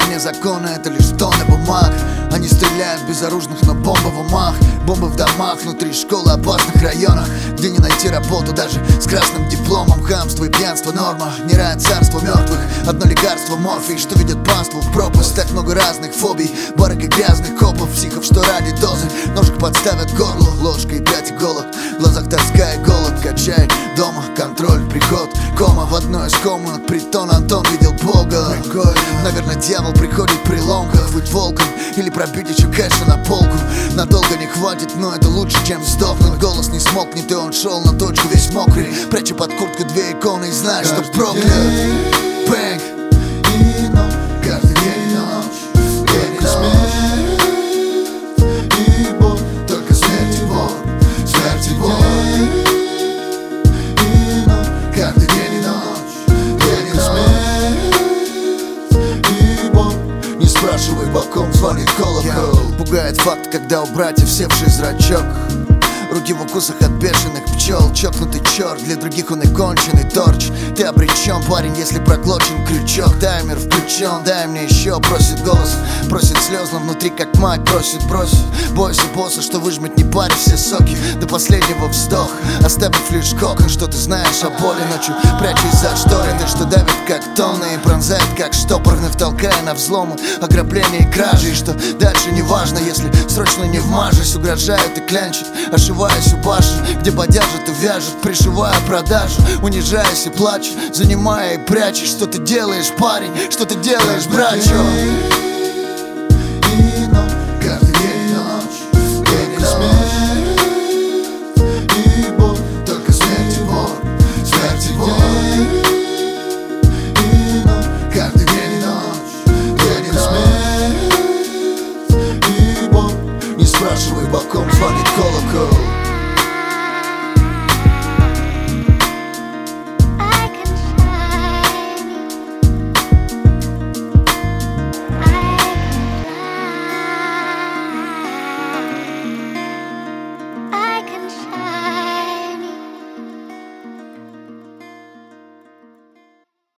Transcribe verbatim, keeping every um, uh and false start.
вне закона, это лишь тонны бумаг. Они стреляют безоружных, но бомбы в умах. Бомбы в домах, внутри школы, опасных районах, где не найти работу даже с красным дипломом. Хамство и пьянство норма, не рай, царство мертвых. Одно лекарство морфий, что ведет паству в пропасть. Так много разных фобий, барок и грязных копов, психов, что ради дозы ножик подставят горло, ложкой пять и голод. В глазах тоска и голод, качай дома, контроль, приход, кома в одной из комнат. Притон Антон видел Бога. Наверное, дьявол приходит при ломках. Быть волком или пробить еще кэша на полку. Надолго не хватит, но это лучше, чем сдохнуть. Голос не смолкнет, и он шел на точку весь мокрый. Прячу под курткой две иконы и знаю, что проклят. Бэнг и ночь, каждый день и ночь, день и ночь. и боль, Только смерть и боль, смерть и боль. и ночь, Каждый день и ночь, день и ночь. и боль. Не спрашивай, по ком звонит колокол. Пугает факт, когда у братьев севший зрачок. Руки в укусах от бешеных пчел. Чокнутый черт, для других он и конченый торч. Ты обречен, парень, если проглочен крючок. Таймер включен, дай мне еще. Просит голос, просит слезно внутри, как мать просит бросить. Бойся босса, что выжмет, не парь все соки до последнего вздоха, оставив лишь кокон. Что ты знаешь о боли ночью, прячась за шторы, что давит как тонны и пронзает как штопор, вновь толкая на взломы, ограбления и кражи. И что дальше не важно, если срочно не вмажешь. Угрожают и клянчат, ошиваясь у башен, где бодяжат и вяжут, пришивая продажу, унижаясь и плачут, занимая и прячешь. Что ты делаешь, парень, что ты делаешь, братчо? И ночь, Каждый день и ночь, день и ночь. и боль, Только смерть и боль, смерть и боль. и ночь, Каждый день и ночь, день и ночь. и боль. Не спрашивай, по ком звонит колокол.